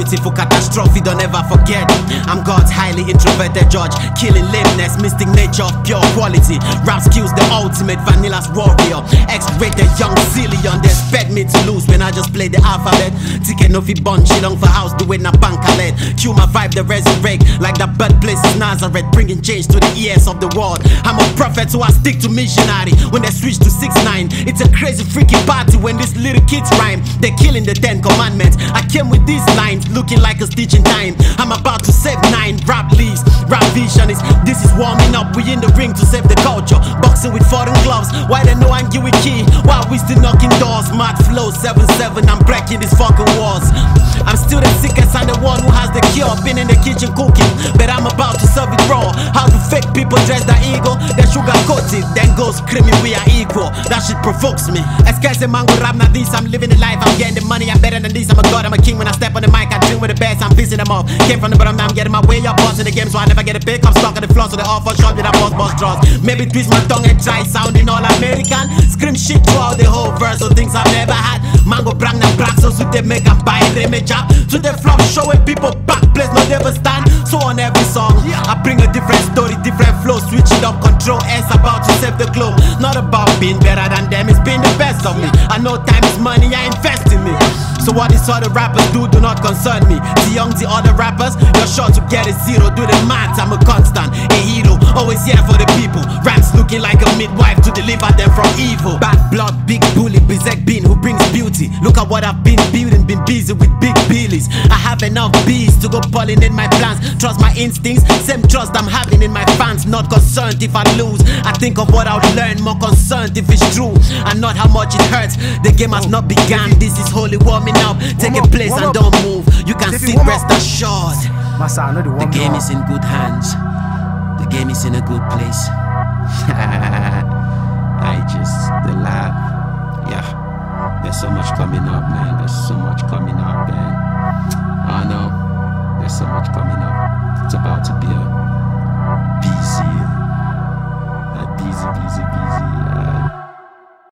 motive for catastrophe, don't ever forget. I'm God's highly introverted judge, killing lameness, mystic nature of pure quality. Rap skills the ultimate vanilla's warrior. X-rated young zillion, they expect me to lose when I just play the alphabet. Ticket no fi bunch, long for house, do it na bank alert. Cue my vibe, the resurrect, like the birthplace is Nazareth, bringing change to the ears of the world. I'm a prophet, so I stick to missionary. When they switch to 6ix9ine, it's a crazy freaky party when these little kids rhyme. They're killing the 10 commandments. I came with these lines, looking like a stitch in time. I'm about to save 9 rap leaves. Rap vision is, this is warming up. We in the ring to save the culture. Boxing with foreign gloves. Why they know I'm with key? Why we still knocking doors? Mad flow 7-7. I'm breaking these fucking walls. I'm still the sickest and the one who has the cure. Been in the kitchen cooking, but I'm about to serve it raw. How do fake people dress their ego? They sugar coated, then go screaming we are equal. That shit provokes me. Excuse mango rap now this. I'm living the life, I'm getting the money. I'm better than this. I'm a god, I'm a king. When I step on the mic, I dream with the best. I'm pissing them off. Came from the bottom, now I'm getting my way up. Boss in the game, so I never get a pick. I'm stuck on the floor, so they offer shot with a boss draws. Maybe twist my tongue and try sounding all American. Scream shit throughout the whole verse of things I've never had. Mango brang na black, so they make a buy image up. To the flop, showing people back place, no never stand. So on every song, I bring a different story, different flow, switch it up, control S, about to save the globe. Not about being better than them, it's being the best of me. I know time is money, I invest in me. So what these other rappers do not concern me. The young, the other rappers, you're sure to get a zero. Do the math, I'm a constant, a hero, always here for the people. Rhymes looking like a midwife to deliver them from evil. Bad blood, big bully, Bizek Bean who brings beauty. Look at what I've been building, been busy with big billies. I have enough bees to go pollinate my plants. Trust my instincts, same trust I'm having in my fans. Not concerned if I lose, I think of what I would learn. More concerned if it's true, and not how much it hurts. The game has not begun, this is holy warming up. Take a place and don't move. You can sit, rest assured. The game is in good hands. The game is in a good place. I just the laugh. Yeah, there's so much coming up, man. There's so much coming up, man. I know there's so much coming up. It's about to be a busy, busy.